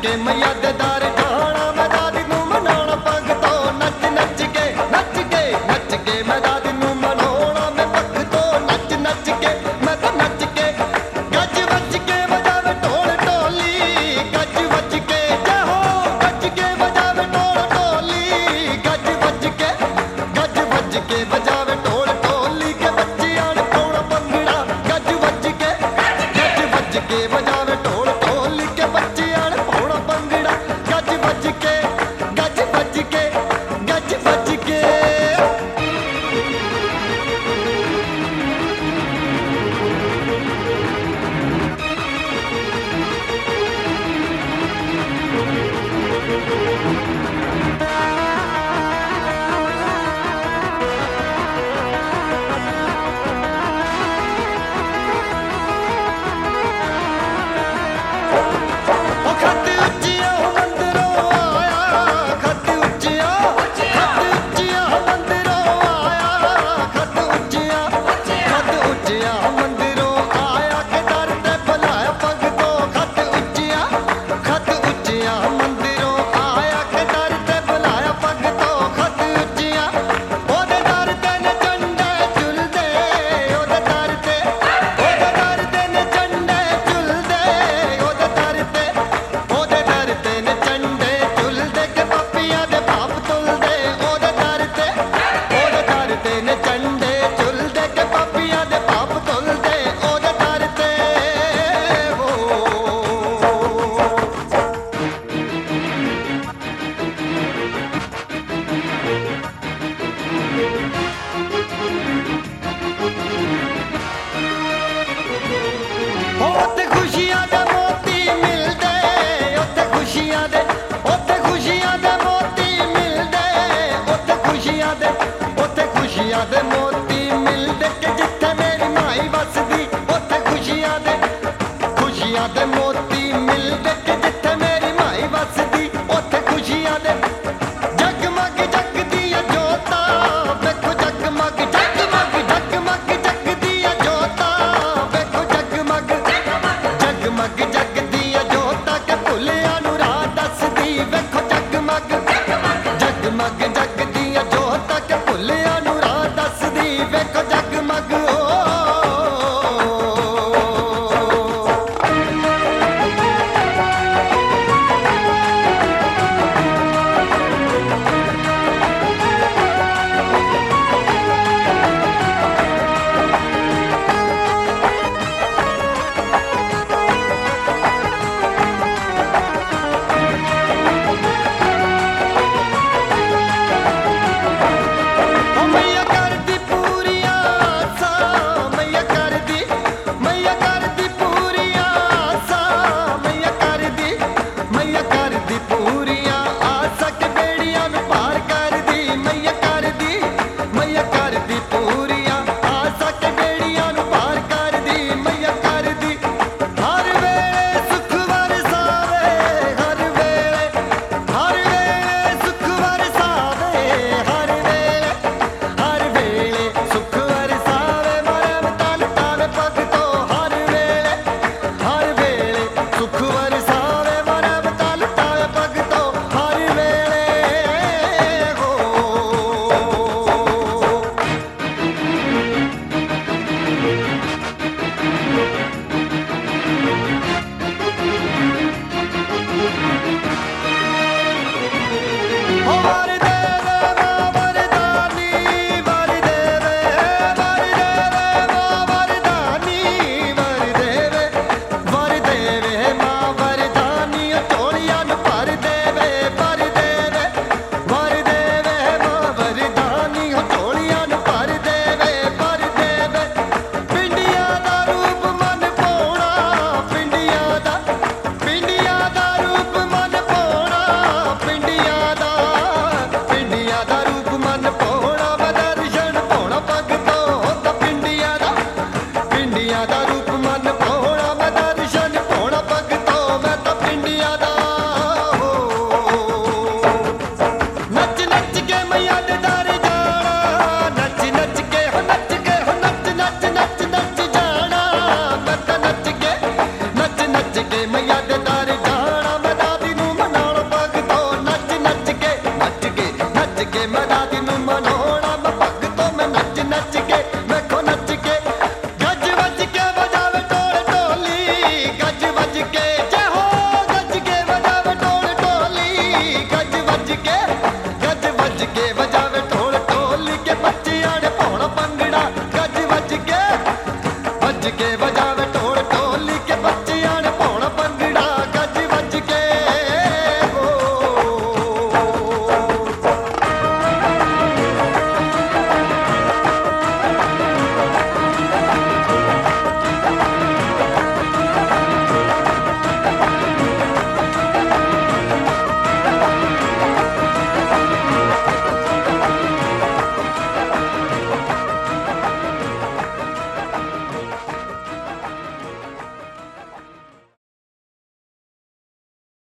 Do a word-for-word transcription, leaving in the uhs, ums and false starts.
ਕੇ ਮੈया ਦੇ ਦਰ ਜਾਣਾ ਮੈਂ ਦਾਦੀ ਨੂੰ ਮਨਾਉਣਾ ਪੱਗ ਤੋਂ ਨੱਚ ਨੱਚ ਕੇ ਨੱਚ ਕੇ ਨੱਚ ਕੇ ਮੈਂ ਦਾਦੀ ਨੂੰ ਮਨਾਉਣਾ ਮੈਂ ਪੱਗ ਤੋਂ ਨੱਚ ਨੱਚ ਕੇ ਮੈਂ ਤਾਂ ਨੱਚ ਕੇ ਗੱਜ ਵੱਜ ਕੇ ਵਜਾਵੇ ਢੋਲ ਢੋਲੀ ਗੱਜ ਵੱਜ ਕੇ ਜਾਹੋ ਗੱਜ ਕੇ ਵਜਾਵੇ ਢੋਲ ਢੋਲੀ ਗੱਜ ਵੱਜ ਕੇ ਗੱਜ ਵੱਜ ਕੇ ਵਜਾਵੇ ਢੋਲ ਢੋਲੀ ਕੇ ਬੱਚਿਆਂ ਨੇ ਪਾਉਣਾ ਭੰਗੜਾ ਗੱਜ ਵੱਜ ਕੇ ਗੱਜ ਵੱਜ ਕੇ ਵਜਾਵੇ ਢੋਲ ਢੋਲੀ ਕੇ ਬੱਚਿਆਂ ਨੇ ਪਾਉਣਾ ਭੰਗੜਾ ਗੱਜ ਵੱਜ ਕੇ ਗੱਜ ਵੱਜ ਕੇ ਗੱਜ ਵੱਜ ਕੇ ਗੱਜ ਕੇ ਵਜਾ